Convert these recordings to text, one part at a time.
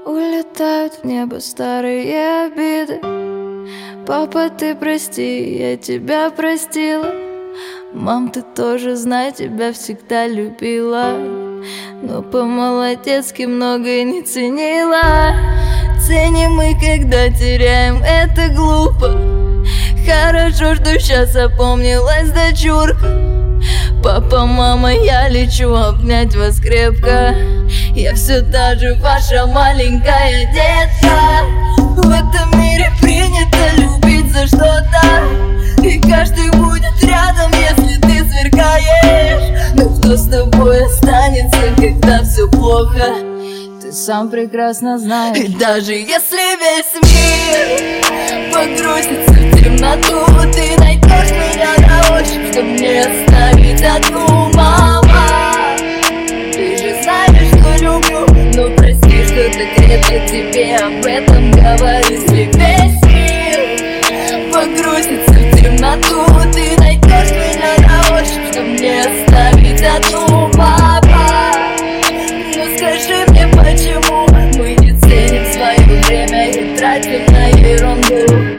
Улетают в небо старые обиды. Папа, ты прости, я тебя простила. Мам, ты тоже знай, тебя всегда любила, но по-молодецки многое не ценила. Ценим мы, когда теряем, это глупо. Хорошо, что сейчас опомнилась дочурка. Папа, мама, я лечу обнять вас крепко. Я все та же ваша маленькая детка. В этом мире принято любить за что-то, и каждый будет рядом, если ты сверкаешь. Но кто с тобой останется, когда все плохо, ты сам прекрасно знаешь. И даже если весь мир погрузится в темноту, ты найдешь меня на ощупь, чтобы мне оставить одну. Мама, ты же знаешь, что люблю, но прости, что так редко тебе об этом говорю. Если весь мир погрузится в темноту, ты найдешь меня на ощупь, чтобы мне оставить одну. Папа, ну скажи мне, почему мы не ценим свое время и тратим на ерунду?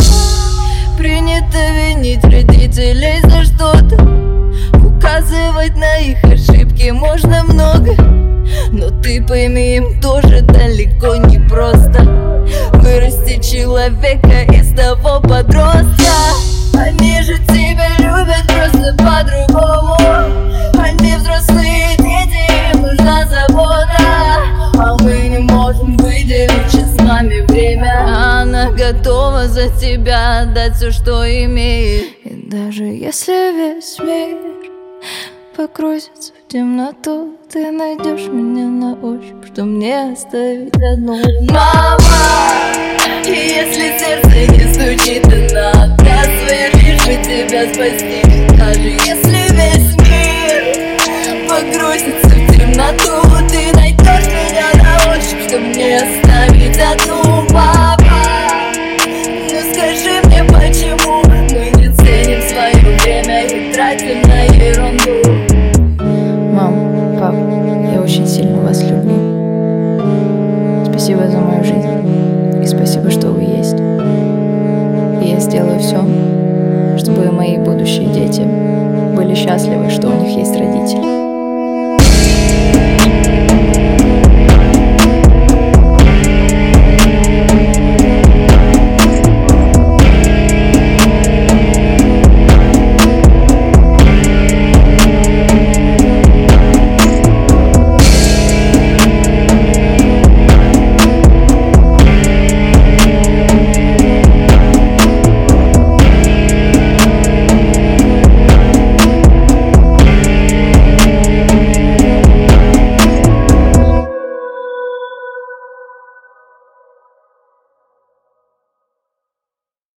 Принято винить родителей за что-то, указывать на их ошибки можно много, но ты пойми, им тоже далеко не просто вырасти человека из того подростка. Они же тебя любят просто по-другому. Они взрослые дети, им нужна забота, а мы не можем выделить сейчас маме время. Она готова за тебя отдать все, что имеет. И даже если весь мир погрузится в темноту, ты найдешь меня на ощупь, что мне оставить одну. Мама, и если сердце не стучит, она отказывает лишь бы тебя спасти. Даже если весь мир погрузится в темноту, ты найдешь меня на ощупь, что мне оставить одну. Папа, ну скажи мне, почему мы не ценим свое время и тратим на ерунду? Мам, пап, я очень сильно вас люблю. Спасибо за мою